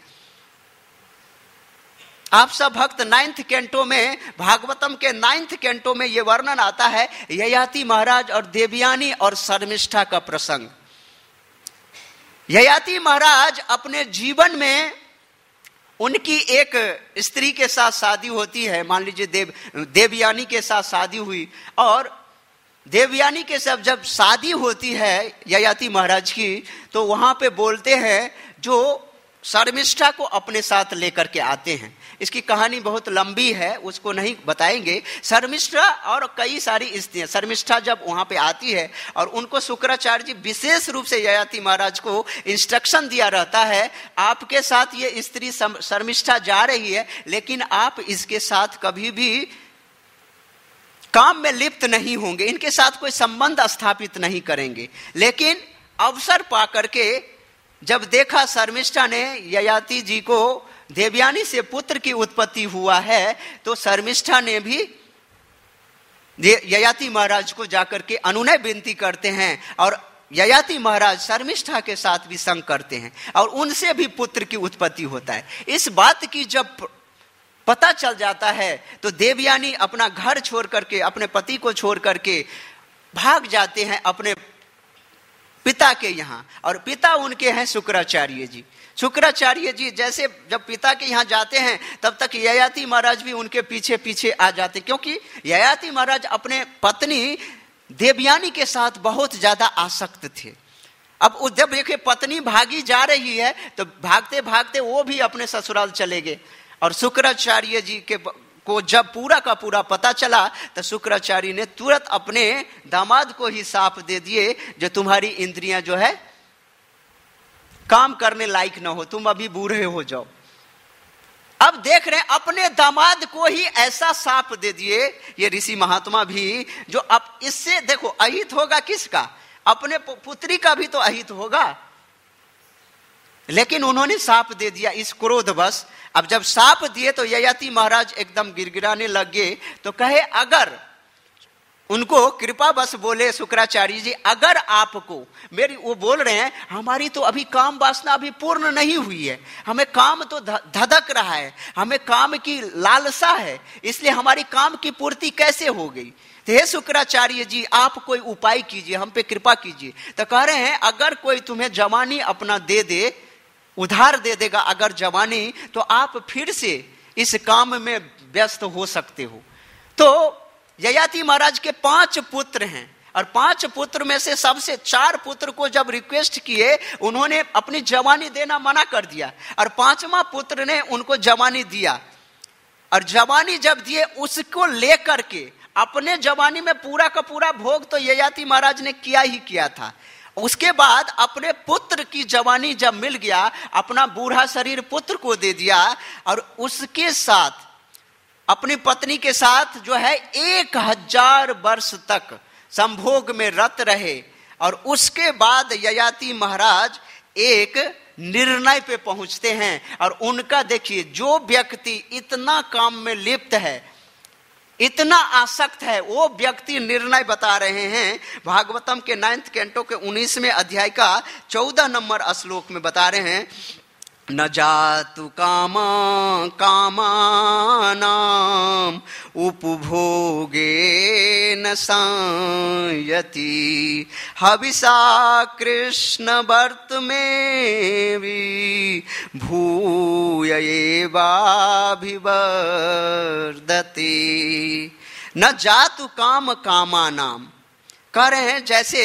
आप सब भक्त नाइन्थ कैंटो में, भागवतम के नाइन्थ कैंटो में यह वर्णन आता है, ययाति महाराज और देवयानी और शर्मिष्ठा का प्रसंग। ययाति महाराज अपने जीवन में, उनकी एक स्त्री के साथ शादी होती है, मान लीजिए देव देवयानी के साथ शादी हुई, और देवयानी के साथ जब शादी होती है ययाति महाराज की, तो वहां पे बोलते हैं जो शर्मिष्ठा को अपने साथ लेकर के आते हैं। इसकी कहानी बहुत लंबी है, उसको नहीं बताएंगे। शर्मिष्ठा और कई सारी स्त्रियां, शर्मिष्ठा जब वहां पे आती है और उनको शुक्राचार्य जी विशेष रूप से ययाति महाराज को इंस्ट्रक्शन दिया रहता है, आपके साथ ये स्त्री शर्मिष्ठा जा रही है, लेकिन आप इसके साथ कभी भी काम में लिप्त नहीं होंगे, इनके साथ कोई संबंध स्थापित नहीं करेंगे। लेकिन अवसर पा करके जब देखा शर्मिष्ठा ने ययाति जी को, देवयानी से पुत्र की उत्पत्ति हुआ है, तो शर्मिष्ठा ने भी ययाति महाराज को जाकर के अनुनय विनती करते हैं, और ययाति महाराज शर्मिष्ठा के साथ भी संग करते हैं और उनसे भी पुत्र की उत्पत्ति होता है। इस बात की जब पता चल जाता है तो देवयानी अपना घर छोड़ करके, अपने पति को छोड़ करके भाग जाते हैं अपने पिता के यहाँ, और पिता उनके हैं शुक्राचार्य जी। शुक्राचार्य जी जैसे जब पिता के यहाँ जाते हैं तब तक ययाति महाराज भी उनके पीछे पीछे आ जाते, क्योंकि ययाति महाराज अपने पत्नी देवयानी के साथ बहुत ज्यादा आसक्त थे। अब जब देखिए पत्नी भागी जा रही है तो भागते भागते वो भी अपने ससुराल चले गए, और शुक्राचार्य जी के को जब पूरा का पूरा पता चला तो शुक्राचार्य ने तुरंत अपने दामाद को ही साप दे दिए, जो तुम्हारी इंद्रियां जो है काम करने लायक न हो, तुम अभी बूढ़े हो जाओ। अब देख रहे हैं अपने दामाद को ही ऐसा साप दे दिए ये ऋषि महात्मा भी, जो अब इससे देखो अहित होगा किसका? अपने पुत्री का भी तो अहित होगा, लेकिन उन्होंने साप दे दिया इस क्रोधवश। अब जब साप दिए तो ययाति महाराज एकदम गिड़गिड़ाने लगे, तो कहे अगर उनको कृपा बस बोले शुक्राचार्य जी, अगर आपको मेरी, वो बोल रहे हैं हमारी तो अभी काम वासना अभी पूर्ण नहीं हुई है, हमें काम तो धधक रहा है, हमें काम की लालसा है, इसलिए हमारी काम की पूर्ति कैसे हो गई? तो हे शुक्राचार्य जी आप कोई उपाय कीजिए, हम पे कृपा कीजिए। तो कह रहे हैं अगर कोई तुम्हें जवानी अपना दे दे, उधार दे देगा अगर जवानी, तो आप फिर से इस काम में व्यस्त हो सकते हो। तो ययाति महाराज के पांच पुत्र हैं, और पांच पुत्र में से सबसे चार पुत्र को जब रिक्वेस्ट किए उन्होंने अपनी जवानी देना मना कर दिया, और पांचवा पुत्र ने उनको जवानी दिया, और जवानी जब दिए उसको लेकर के अपने जवानी में पूरा का पूरा भोग तो ययाति महाराज ने किया ही किया था। उसके बाद अपने पुत्र की जवानी जब मिल गया, अपना बूढ़ा शरीर पुत्र को दे दिया, और उसके साथ अपनी पत्नी के साथ जो है एक हजार वर्ष तक संभोग में रत रहे। और उसके बाद ययाति महाराज एक निर्णय पे पहुंचते हैं। और उनका देखिए, जो व्यक्ति इतना काम में लिप्त है, इतना आसक्त है, वो व्यक्ति निर्णय बता रहे हैं। भागवतम के नाइन्थ कैंटो के उन्नीसवें अध्याय का चौदह नंबर श्लोक में बता रहे हैं, न जातु कामा कामानाम उपभोगे न संयति हविषा कृष्ण वर्त में भी भूय एवाभिवर्धते। न जातु काम कामानाम, कह रहे हैं जैसे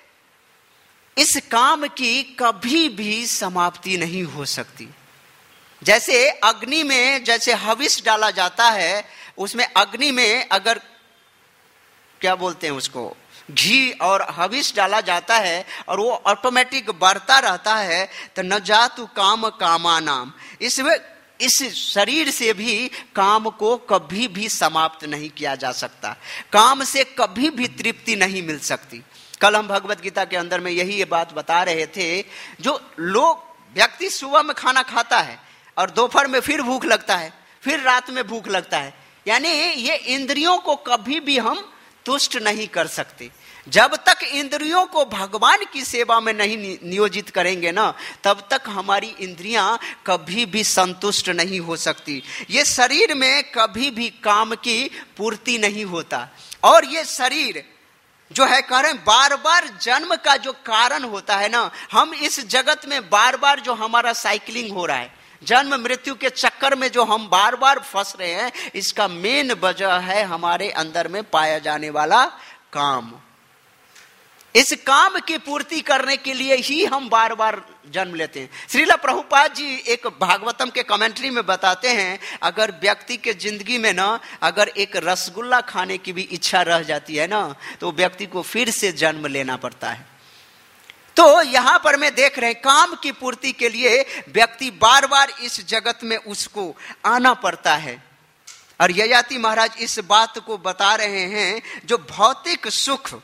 इस काम की कभी भी समाप्ति नहीं हो सकती। जैसे अग्नि में जैसे हविष डाला जाता है, उसमें अग्नि में अगर क्या बोलते हैं उसको, घी और हविष डाला जाता है और वो ऑटोमेटिक बढ़ता रहता है। तो न जातु काम कामानाम, इसमें इस शरीर से भी काम को कभी भी समाप्त नहीं किया जा सकता। काम से कभी भी तृप्ति नहीं मिल सकती। कल हम भगवत गीता के अंदर में यही ये बात बता रहे थे। जो लोग व्यक्ति सुबह में खाना खाता है और दोपहर में फिर भूख लगता है, फिर रात में भूख लगता है, यानी ये इंद्रियों को कभी भी हम तुष्ट नहीं कर सकते। जब तक इंद्रियों को भगवान की सेवा में नहीं नियोजित करेंगे ना, तब तक हमारी इंद्रियां कभी भी संतुष्ट नहीं हो सकती। ये शरीर में कभी भी काम की पूर्ति नहीं होता। और ये शरीर जो है, कह रहे हैं बार बार जन्म का जो कारण होता है ना, हम इस जगत में बार बार जो हमारा साइकिलिंग हो रहा है, जन्म मृत्यु के चक्कर में जो हम बार बार फंस रहे हैं, इसका मेन वजह है हमारे अंदर में पाया जाने वाला काम। इस काम की पूर्ति करने के लिए ही हम बार बार जन्म लेते हैं। श्रीला प्रभुपाद जी एक भागवतम के कमेंट्री में बताते हैं, अगर व्यक्ति के जिंदगी में ना अगर एक रसगुल्ला खाने की भी इच्छा रह जाती है ना, तो व्यक्ति को फिर से जन्म लेना पड़ता है। तो यहां पर मैं देख रहे हैं, काम की पूर्ति के लिए व्यक्ति बार बार इस जगत में उसको आना पड़ता है। और ययाति महाराज इस बात को बता रहे हैं, जो भौतिक सुख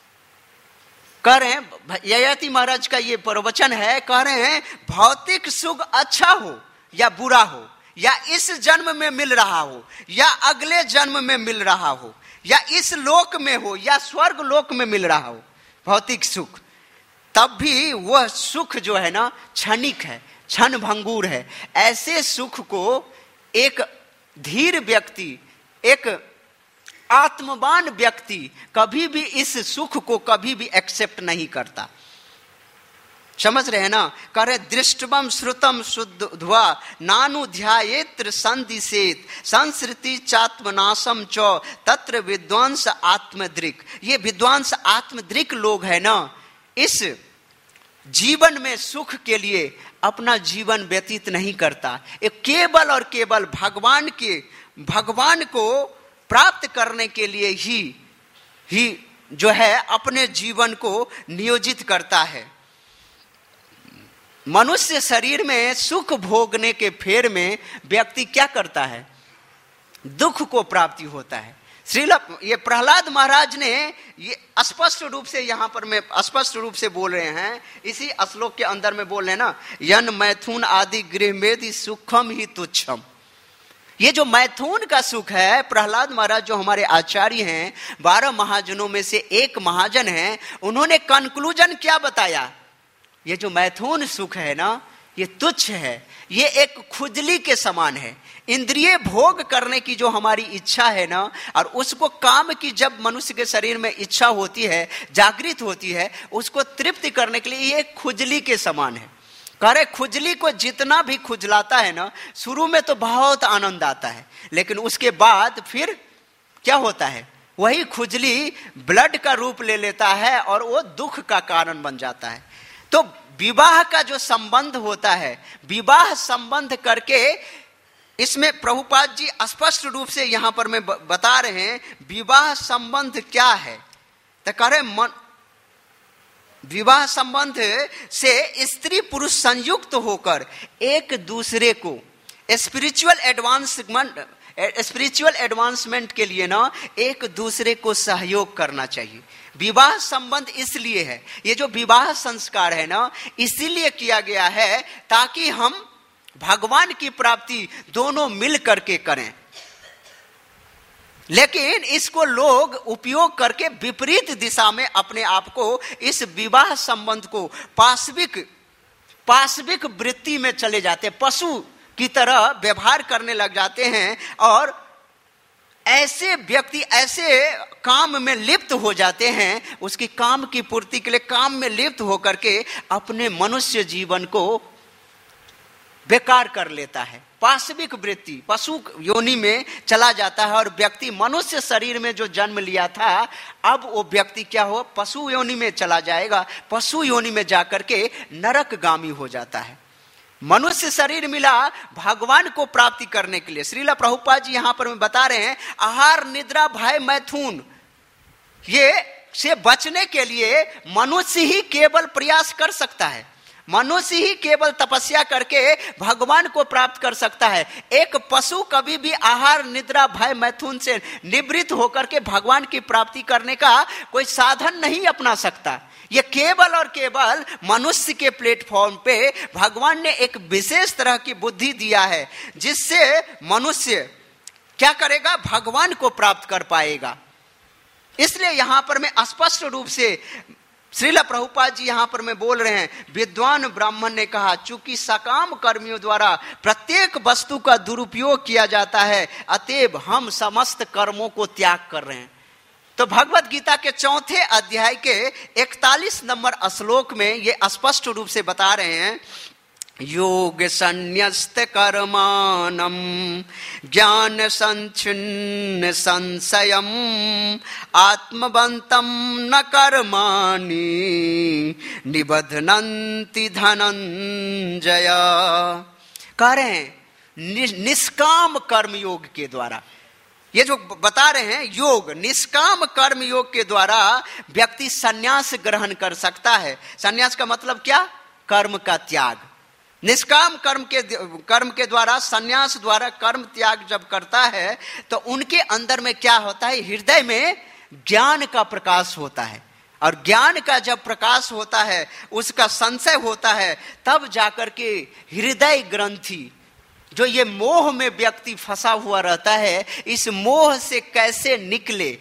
कह रहे हैं, ययाति महाराज का ये प्रवचन है, कह रहे हैं भौतिक सुख अच्छा हो या बुरा हो, या इस जन्म में मिल रहा हो या अगले जन्म में मिल रहा हो, या इस लोक में हो या स्वर्ग लोक में मिल रहा हो, भौतिक सुख, तब भी वह सुख जो है ना क्षणिक है, क्षण भंगुर है। ऐसे सुख को एक धीर व्यक्ति, एक आत्मवान व्यक्ति कभी भी इस सुख को कभी भी एक्सेप्ट नहीं करता। समझ रहे हैं ना? करे दृष्टवम श्रुतम शुद्धवा नानु ध्यायेत्र संदिशेत संस्कृति चात्मनाशम च तत्र विद्वांस आत्मदृक्। ये विद्वांस आत्मदृक् लोग है ना, इस जीवन में सुख के लिए अपना जीवन व्यतीत नहीं करता। ये केवल और केवल भगवान के भगवान को प्राप्त करने के लिए ही ही जो है अपने जीवन को नियोजित करता है। मनुष्य शरीर में सुख भोगने के फेर में व्यक्ति क्या करता है? दुख को प्राप्ति होता है। श्रील ये प्रहलाद महाराज ने ये स्पष्ट रूप से यहां पर मैं स्पष्ट रूप से बोल रहे हैं, इसी श्लोक के अंदर में बोल रहे हैं ना, यन मैथुन आदि गृह मेदि सुखम ही तुच्छम। ये जो मैथुन का सुख है, प्रहलाद महाराज जो हमारे आचार्य हैं, बारह महाजनों में से एक महाजन हैं, उन्होंने कंक्लूजन क्या बताया? ये जो मैथुन सुख है ना, ये तुच्छ है, ये एक खुजली के समान है। इंद्रिय भोग करने की जो हमारी इच्छा है ना, और उसको काम की जब मनुष्य के शरीर में इच्छा होती है, जागृत होती है, उसको तृप्ति करने के लिए ये खुजली के समान है। करे खुजली को जितना भी खुजलाता है ना, शुरू में तो बहुत आनंद आता है, लेकिन उसके बाद फिर क्या होता है? वही खुजली ब्लड का रूप ले लेता है और वो दुख का कारण बन जाता है। तो विवाह का जो संबंध होता है, विवाह संबंध करके इसमें प्रभुपाद जी स्पष्ट रूप से यहां पर मैं बता रहे हैं, विवाह संबंध क्या है? तो करे मन विवाह संबंध से स्त्री पुरुष संयुक्त होकर एक दूसरे को स्पिरिचुअल एडवांसमेंट स्पिरिचुअल एडवांसमेंट के लिए ना एक दूसरे को सहयोग करना चाहिए। विवाह संबंध इसलिए है, ये जो विवाह संस्कार है ना, इसीलिए किया गया है ताकि हम भगवान की प्राप्ति दोनों मिल करके करें। लेकिन इसको लोग उपयोग करके विपरीत दिशा में अपने आप को, इस विवाह संबंध को पाशविक पाशविक वृत्ति में चले जाते, पशु की तरह व्यवहार करने लग जाते हैं और ऐसे व्यक्ति ऐसे काम में लिप्त हो जाते हैं, उसकी काम की पूर्ति के लिए काम में लिप्त होकर के अपने मनुष्य जीवन को बेकार कर लेता है। पाशविक वृत्ति पशु योनि में चला जाता है और व्यक्ति मनुष्य शरीर में जो जन्म लिया था, अब वो व्यक्ति क्या हो, पशु योनि में चला जाएगा। पशु योनि में जाकर के नरकगामी हो जाता है। मनुष्य शरीर मिला भगवान को प्राप्ति करने के लिए। श्रीला प्रभुपाद जी यहां पर बता रहे हैं, आहार निद्रा भय मैथुन, ये से बचने के लिए मनुष्य ही केवल प्रयास कर सकता है। मनुष्य ही केवल तपस्या करके भगवान को प्राप्त कर सकता है। एक पशु कभी भी आहार निद्रा भय मैथुन से निवृत्त होकर के भगवान की प्राप्ति करने का कोई साधन नहीं अपना सकता। ये केवल और केवल मनुष्य के प्लेटफॉर्म पे भगवान ने एक विशेष तरह की बुद्धि दिया है, जिससे मनुष्य क्या करेगा, भगवान को प्राप्त कर पाएगा। इसलिए यहां पर मैं स्पष्ट रूप से श्रीला प्रभुपाद जी यहां पर मैं बोल रहे हैं, विद्वान ब्राह्मण ने कहा, चूंकि सकाम कर्मियों द्वारा प्रत्येक वस्तु का दुरुपयोग किया जाता है, अतएव हम समस्त कर्मों को त्याग कर रहे हैं। तो भगवत गीता के चौथे अध्याय के इकतालीस नंबर श्लोक में ये स्पष्ट रूप से बता रहे हैं, योग संन्यस्त कर्माणम ज्ञान संचिन्न संशयम आत्मवंतम न कर्माणि निबध्नन्ति धनंजय। कह रहे हैं निष्काम कर्म योग के द्वारा, ये जो बता रहे हैं योग, निष्काम कर्म योग के द्वारा व्यक्ति संन्यास ग्रहण कर सकता है। संन्यास का मतलब क्या, कर्म का त्याग। निष्काम कर्म के कर्म के द्वारा, संन्यास द्वारा कर्म त्याग जब करता है तो उनके अंदर में क्या होता है, हृदय में ज्ञान का प्रकाश होता है। और ज्ञान का जब प्रकाश होता है, उसका संशय होता है, तब जाकर के हृदय ग्रंथि, जो ये मोह में व्यक्ति फंसा हुआ रहता है, इस मोह से कैसे निकले,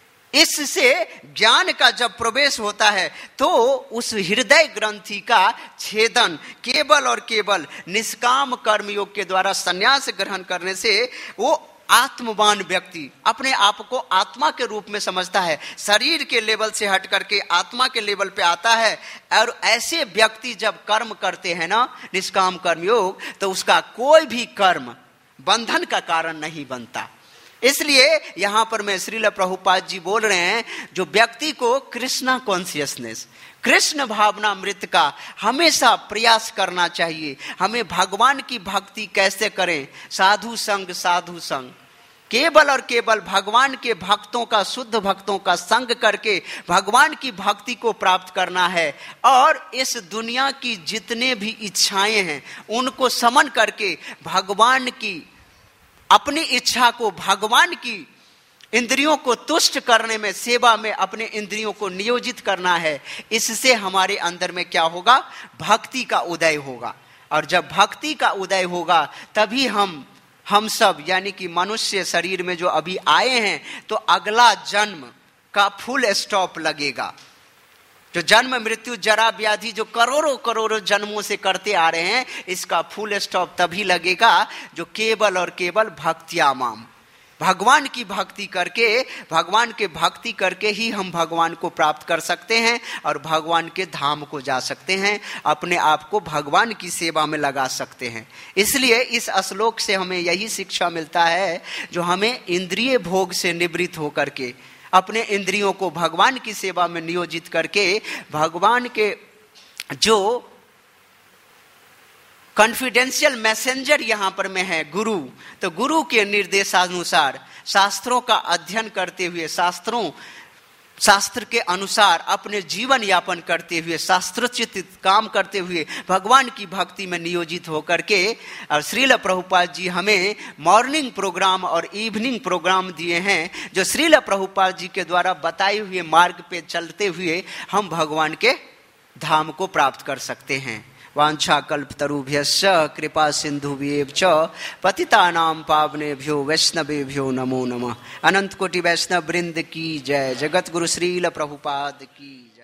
इससे ज्ञान का जब प्रवेश होता है तो उस हृदय ग्रंथि का छेदन केवल और केवल निष्काम कर्म योग के द्वारा संन्यास ग्रहण करने से वो आत्मवान व्यक्ति अपने आप को आत्मा के रूप में समझता है, शरीर के लेवल से हट करके आत्मा के लेवल पे आता है। और ऐसे व्यक्ति जब कर्म करते हैं ना, निष्काम कर्म योग, तो उसका कोई भी कर्म बंधन का कारण नहीं बनता। इसलिए यहां पर मैं श्रील प्रभुपाद जी बोल रहे हैं, जो व्यक्ति को कृष्णा कॉन्शियसनेस, कृष्ण भावना मृत का हमेशा प्रयास करना चाहिए। हमें भगवान की भक्ति कैसे करें, साधु संग साधु संग, केवल और केवल भगवान के भक्तों का, शुद्ध भक्तों का संग करके भगवान की भक्ति को प्राप्त करना है। और इस दुनिया की जितने भी इच्छाएं हैं उनको समन करके भगवान की, अपनी इच्छा को भगवान की इंद्रियों को तुष्ट करने में, सेवा में अपने इंद्रियों को नियोजित करना है। इससे हमारे अंदर में क्या होगा, भक्ति का उदय होगा। और जब भक्ति का उदय होगा तभी हम हम सब यानी कि मनुष्य शरीर में जो अभी आए हैं, तो अगला जन्म का फुल स्टॉप लगेगा। जो जन्म मृत्यु जरा व्याधि जो करोड़ों करोड़ों जन्मों से करते आ रहे हैं, इसका फुल स्टॉप तभी लगेगा जो केवल और केवल भक्त्यामाम, भगवान की भक्ति करके, भगवान के भक्ति करके ही हम भगवान को प्राप्त कर सकते हैं और भगवान के धाम को जा सकते हैं, अपने आप को भगवान की सेवा में लगा सकते हैं। इसलिए इस श्लोक से हमें यही शिक्षा मिलता है, जो हमें इंद्रिय भोग से निवृत्त होकर के अपने इंद्रियों को भगवान की सेवा में नियोजित करके, भगवान के जो कॉन्फिडेंशियल मैसेंजर यहां पर में है गुरु, तो गुरु के निर्देशानुसार शास्त्रों का अध्ययन करते हुए, शास्त्रों शास्त्र के अनुसार अपने जीवन यापन करते हुए, शास्त्रोचित काम करते हुए भगवान की भक्ति में नियोजित होकर के, और श्रील प्रभुपाद जी हमें मॉर्निंग प्रोग्राम और इवनिंग प्रोग्राम दिए हैं, जो श्रील प्रभुपाद जी के द्वारा बताए हुए मार्ग पे चलते हुए हम भगवान के धाम को प्राप्त कर सकते हैं। वांछा कल्पतरुभ्यश्च कृपा सिंधुभ्येव च पतितानां पावनेभ्यो वैष्णवेभ्यो नमो नमः। अनंत कोटि वैष्णव वृंद की जय। जगत गुरु श्रील प्रभुपाद की।